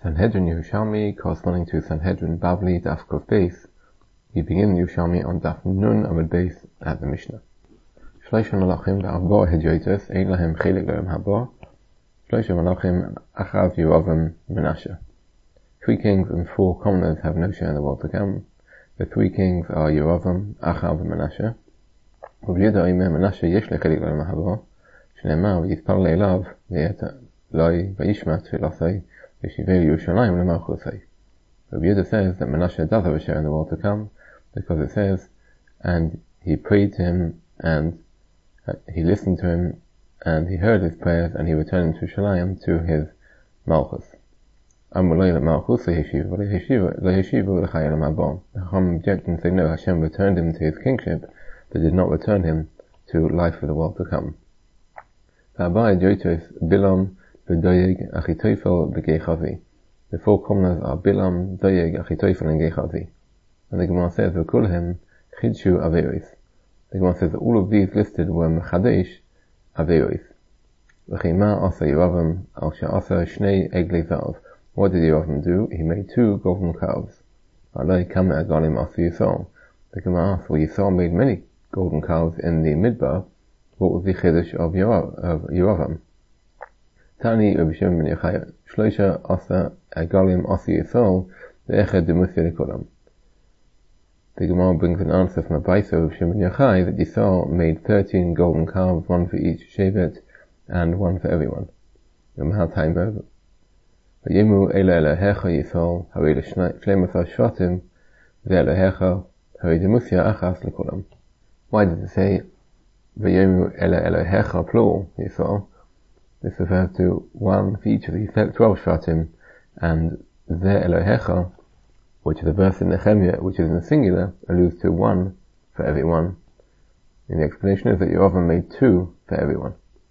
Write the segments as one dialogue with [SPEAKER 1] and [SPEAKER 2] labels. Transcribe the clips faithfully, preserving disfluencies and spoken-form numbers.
[SPEAKER 1] Sanhedrin Yerushalmi, corresponding to Sanhedrin Bavli Daf Kuf Beis. We begin the Yerushalmi on Daf Nun Amud Beis at the Mishnah. Shloisha Malachim ve'Arba Hedyotos, ein lahem chelik lehem haba. Shloisha Malachim Achav Yerovam Menashe. Three kings and four commoners have no share in the world to come. The three kings are Yerovam, Achav, and Menashe. Rabbi Yehuda Omer Menashe yesh le chelik lehem haba. Shneimar v'yitpal le'elav v'yeta loi v'yishma tfilasei. Rabbi Yehuda says that Menashe does have a share in the world to come, because it says, and he prayed to him, and he listened to him, and he heard his prayers, and he returned him to Shalayim, to his Malchus. The Chacham object and say, no, Hashem returned him to his kingship, but did not return him to life of the world to come. Bilam, Doeg, Achitophel, Gehazi. The four commoners are Bilam, Doeg, Achitophel, and Gehazi. And the Gemara says, V'kulhem Chidshu Averis. The Gemara says that all of these listed were Mechadesh Averis. V'chima Asa Yeravam, Al Sha'asa Shnei Eglei Zav. What did Yeravam do? He made two golden calves. Alei Kama Agalim Asa Yisrael. The Gemara asks, well, Yisrael made many golden calves in the Midbar. What was the Chiddush of Yeravam? Tani Rabbi Shimon ben Yochai, Shloisha Asa Agalim Asa Yisrael, Ve'echad Demuthya Lekolam. The Gemara brings an answer from a Baisa of Rabbi Shimon ben Yochai that Yisrael made thirteen golden calves, one for each Shevet, and one for everyone. Yomahal Taimber, V'yemu Eila Elohecha Yisrael, Harei L'shleimasa Shvatim, Ve'elohecha, Harei Demuthya Achas Lekolam. Why does it say, V'yemu Eila Elohecha, plural, Yisrael? This refers to one for each of these twelve Shvatim, and Ze Elohecha, which is a verse in Nehemiah, which is in the singular, alludes to one for everyone. And the explanation is that Yeravam made two for everyone.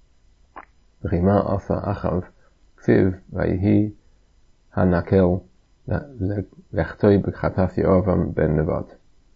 [SPEAKER 1] V'chima asa Achav, Ksiv Vayihi Hanakel Lechtoi B'chatas Yeravam ben Nevat.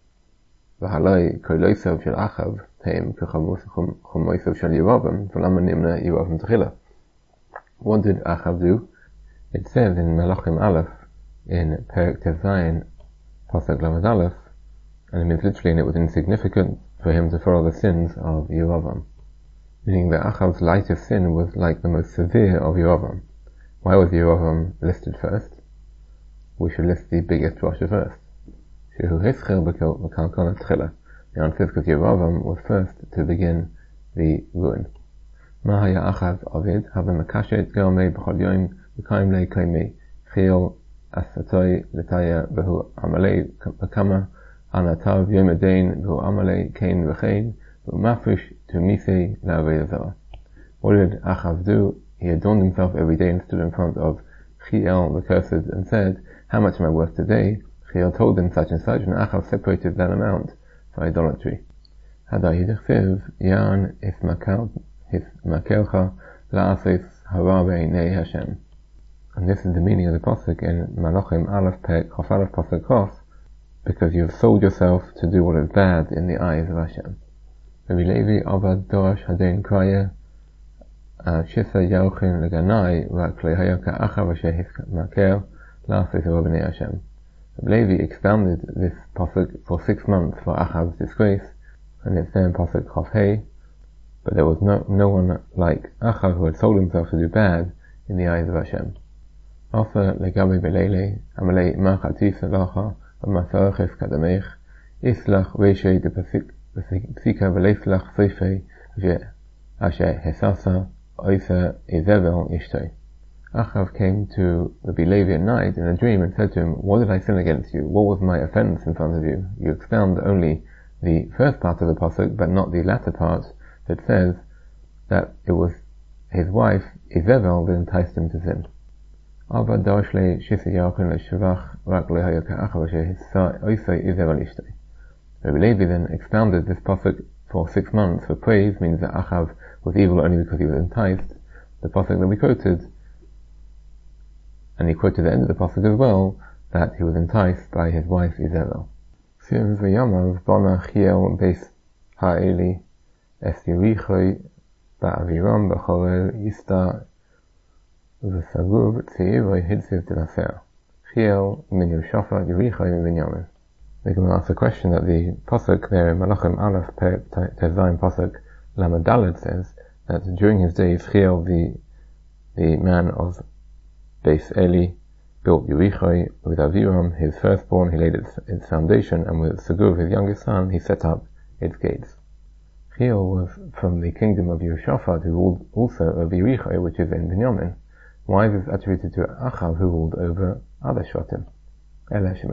[SPEAKER 1] V'haloi Koiloisav shel Achav Teim K'chamoisav shel Yeravam, V'lama Nimna Yeravam Techila. What did Achav do? It says in Malachim Aleph, in Perek Tev Zayin, Pasuk Lamed Aleph, and it means literally, and it was insignificant for him to follow the sins of Yeravam. Meaning that Achav's lightest sin was like the most severe of Yeravam. Why was Yeravam listed first? We should list the biggest Rasha first. Shehu Hischel B'Kalkala Tchila. The answer is because Yeravam was first to begin the ruin. Mahaya Achav Ovid, Hava Makashet Gelmei B'chol Yom, B'kaim Lei Kaimei, Chil Asatoi Letaya B'hu Amalei B'kama, Anatav Yom Adain B'hu Amalei Kain V'chein, B'mafish to Misei La'avei Zara. What did Achav do? He adorned himself every day and stood in front of Chiel the Cursed and said, how much am I worth today? Chiel told him such and such, and Achav separated that amount for idolatry. Hadai Yidichsiv Yan Ismakal Hismakelcha La'asis Hara Be'inei Hashem. And this is the meaning of the pasuk in Malachim Aleph Pek Chof Aleph Pasuk Chos, because you have sold yourself to do what is bad in the eyes of Hashem. Rabbi Levi Avad Dorash Hadein Kraya Shisa Yauchin Leganai Rak Lehaya Ka'achav Asher Hismakel La'asis Hara Be'inei Hashem. Rabbi Levi expounded this pasuk for six months for Achav's disgrace, and it's there in pasuk Chof Hei. But there was no, no one like Achav who had sold himself to do bad in the eyes of Hashem. Asa legabe belele, amalei machati salacha, v'masarachis kadamech, islach reishei de psika v'leislach seifei, asher hesasa, oisa Izebel ishtoi. Achav came to Rabbi Levi at night in a dream and said to him, what did I sin against you? What was my offense in front of you? You expound only the first part of the pasuk, but not the latter part, that says that it was his wife Izebel that enticed him to sin. Rabbi Levi then expounded this pasuk for six months for praise, means that Achav was evil only because he was enticed. The pasuk that we quoted, and he quoted the end of the pasuk as well, that he was enticed by his wife Izebel. Es Yerichoi Ba'aviram B'chorel Yista V'sagub tzeiroi hitziv d'laser. Chiel min Yehoshaphat Yerichai min Binyamin. We can ask the question that the pasuk there in Malachim Aleph Tezayin pasuk Lamed Daled says that during his days Chiel, the the man of Beis Eli, built Yerichai with Aviram, his firstborn. He laid its, its foundation, and with Saguv, his youngest son, he set up its gates. Chiel was from the kingdom of Yehoshaphat, who ruled also over Yerichai, which is in Binyamin. Why is this attributed to Achav, who ruled over other Shvatim? The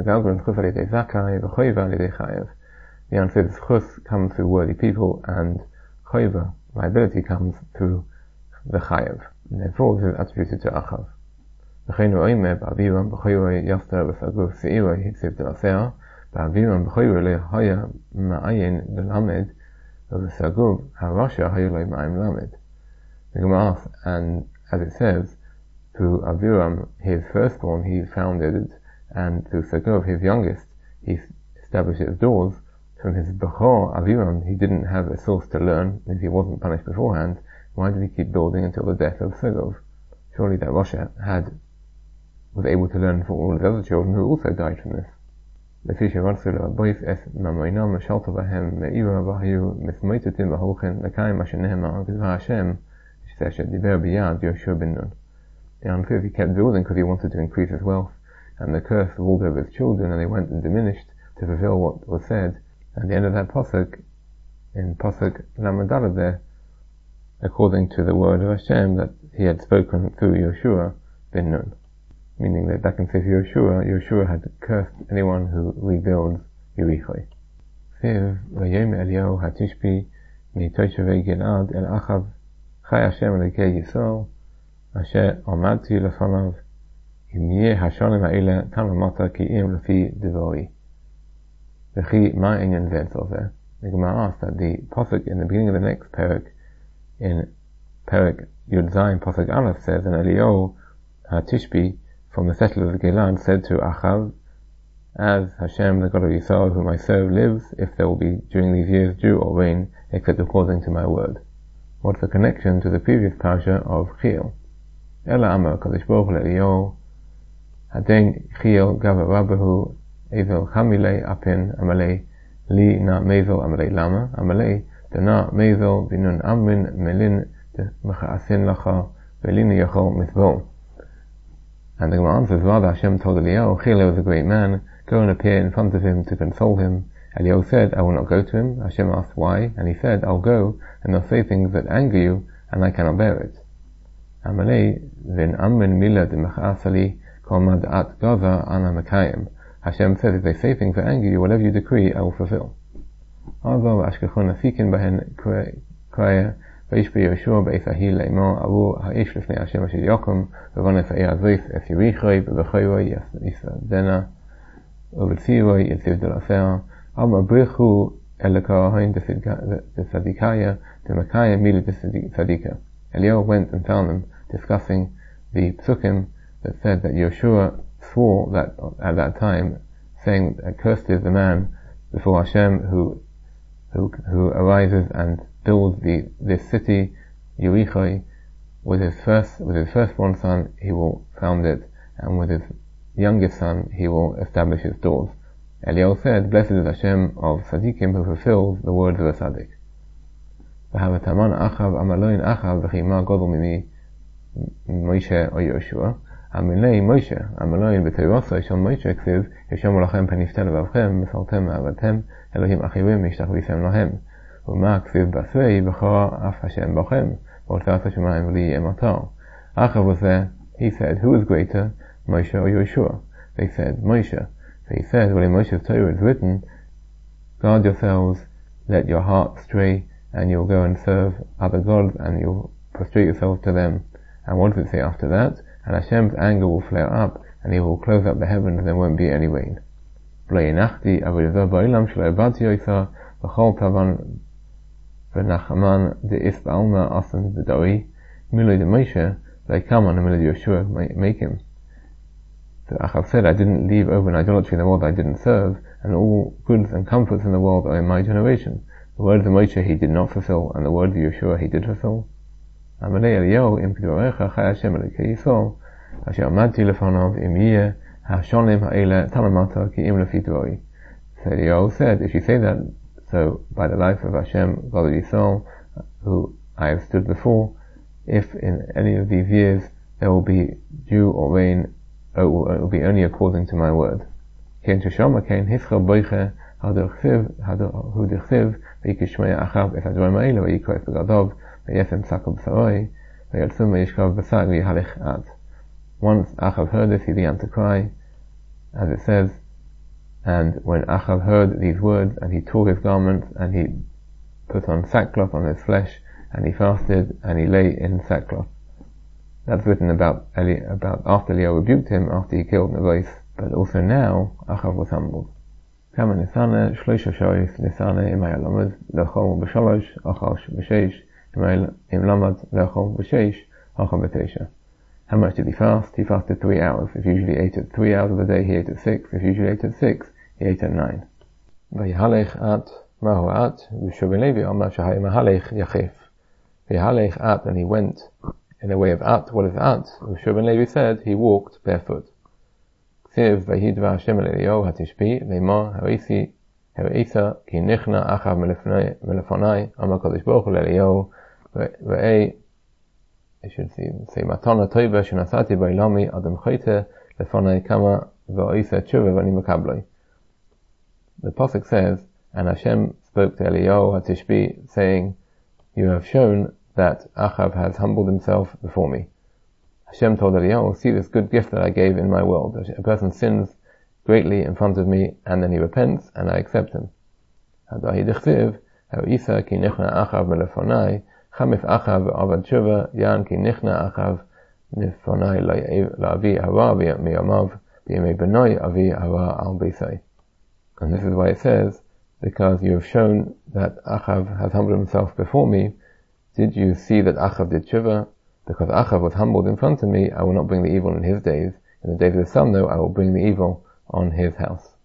[SPEAKER 1] answer is chus comes through worthy people, and choiva, liability, comes through the chayev. And therefore this is attributed to Achav. V'cheinu oimeh ba'aviram b'choyroi yaster v'saguf se'iroi hitziv d'lasea ba'aviram b'choyroi le'haya ma'ayin l'lamed v'saguf ha'rasha hayoloi ma'ayim lamed. The Gemara asks, and as it says, through Aviram, his firstborn, he founded it, and through Sagov, his youngest, he established its doors. From his Bechor, Aviram, he didn't have a source to learn, means he wasn't punished beforehand. Why did he keep building until the death of Sagov? Surely that Rasha had, was able to learn from all his other children who also died from this. Lefisha Ratzula, Bois es Mamoinam, Shalta Bahem, Me'ira Bahayu, Mismoitatim Baholchen, Lakaim Ashenehema, Gizva Hashem, Shesha Diber Biyad, Yoshua bin Nun. The answer is he kept building because he wanted to increase his wealth, and the curse ruled over his children, and they went and diminished to fulfill what was said at the end of that pasuk, in pasuk Lamed Daled there, according to the word of Hashem that he had spoken through Yoshua bin Nun. Meaning that back in Sefer Yoshua, Yoshua had cursed anyone who rebuilds Yerichai. Siv v'yom Eliyahu hatishbi mitoshavei Gilad el Achav chai Hashem Elokei Yisrael asher amadti lefanav im yeh hashanim ha'ele kan amata ki im lefi devori v'chi ma inyan zeh tzoveh. The Gemara asks that the pasuk in the beginning of the next parak, in parak Yud Zayin pasuk Aleph, says, and Eliyahu hatishbi, from the settlers of Gilad, said to Achav, as Hashem, the God of Yisrael, whom I serve, lives, if there will be during these years dew or rain, except according to my word. What's the connection to the previous parasha of Chiel? Ela Amar Kadosh Baruch Hu Eliyahu Haden Chiel Gava Rabbahu Evel Chamilei Apin Amalei Li Na Mezel Amalei Lama Amalei Dana Mezel Binun Amin Melin Mechaasin Lacha Velin Yachol Mithvol. And the Gemara answers, rather Hashem told Eliyahu, Chiel was a great man, go and appear in front of him to console him. Eliyahu said, I will not go to him. Hashem asked why, and he said, I'll go, and they'll say things that anger you, and I cannot bear it. Amalei v'in amin mila de mechasali kol at gaza ana mekayim. Hashem says, if they say things that anger you, whatever you decree, I will fulfill. Although ashkechon afikin bahen kraya v'ishbi Yehoshua b'esahi le'imo avu ha'ish lefnei Hashem asher yokum v'vanef ha'e'azois es Yerichai v'b'choyroi yisadena v'v'tziroi yitziv d'lasea Alma brichu elakahain de Sadikaya de Makaya mili de Sadika. Eliyahu went and found them discussing the psukim that said that Yoshua swore that at that time, saying that cursed is the man before Hashem who who who arises and builds the this city Yerichai with his first with his firstborn son he will found it, and with his youngest son he will establish its doors. Eliyahu said, blessed is Hashem of Sadiqim who fulfills the words of a Sadiq. V'havataman Achav amaloin Achav v'chima godol mimi Moshe o Yoshua amilei Moshe amaloin b'teirosai shal Moshe ksiv yishomu lachem peniftel v'avchem v'saltem v'avatem Elohim achirim mishtachvisem lahem v'ma ksiv basrei v'chora af Hashem b'chem v'olteas hashemayim v'li ematar. Achav was there. He said, who is greater, Moshe or Yoshua? They said, Moshe. So he said, well, in Moshe's Torah it's written, guard yourselves, let your heart stray, and you'll go and serve other gods, and you'll prostrate yourselves to them. And what does it say after that? And Hashem's anger will flare up, and he will close up the heavens, and there won't be any rain. V'lo'inachti avodazah ba'olam shelo ibadti yoisa, v'chol tavan v'nachaman de'is ba'alma asan b'dori, miloi de Moshe, le'kaman miloi de Yoshua make him. So Achav said, I didn't leave open idolatry in the world I didn't serve, and all goods and comforts in the world are in my generation. The words of Moshe he did not fulfill, and the words of Yeshua he did fulfill. Amalei Eliyahu im k'dvarecha chai Hashem Elokei Yisrael asher amadti lefanov im yeh hashonim ha'ele tamamata ki im lefi dvari. So Eliyahu said, if you say that, so by the life of Hashem, God of Yisrael, who I have stood before, if in any of these years there will be dew or rain, it will, it will be only according to my word. Ken sheshama ken hischel boiche haderchsiv haderchsiv v'yikishmei achav es hadvarim ha'ele v'yikra es begadov v'yesem sakol b'saroi v'yaltzum v'yishkav b'sag v'yihalech at. Once Achav heard this, he began to cry, as it says, and when Achav heard these words, and he tore his garments, and he put on sackcloth on his flesh, and he fasted, and he lay in sackcloth. That's written about Eli, about after Eliyahu rebuked him, after he killed Nevois, but also now, Achav was humbled. Kama nisane, shloisha shoyis, nisane, imay alamad, lechol b'shalosh, achash b'sheish, imay lamad, lechol b'sheish, achav b'teisha. How much did he fast? He fasted three hours. If he usually ate at three hours of the day, he ate at six. If he usually ate at six, he ate at nine. V'yihalech at, mahu at, v'shuv ben Levi, amar shahai mahalech yachef. V'yihalech at, and he went in the way of at. What is at? V'shuv ben Levi said, he walked barefoot. Ksiv v'yidva Hashem el Eliyahu hatishbi, v'imah ha'isi, ha'isa, ki nichna achav melefonai, amar kodesh baruch hu Eliyahu, v'ei, I should say, say matana toiva shenasati ba'ilami adam chayte lefanai kama v'oisa tshuva v'ani mekabloi. The pasuk says, and Hashem spoke to Eliyahu HaTishbi, saying, you have shown that Achav has humbled himself before me. Hashem told Eliyahu, see this good gift that I gave in my world. A person sins greatly in front of me, and then he repents, and I accept him. Hadahi dechtiv, ha'isa ki nichna Achav melefanai, Chamif Achav avad tshuva yan ki nichna Achav nifonai la'avi hara miyamav b'yemei benoi avi hara al beisai. And this is why it says, because you have shown that Achav has humbled himself before me. Did you see that Achav did tshuva? Because Achav was humbled in front of me, I will not bring the evil in his days. In the days of his son, though, I will bring the evil on his house.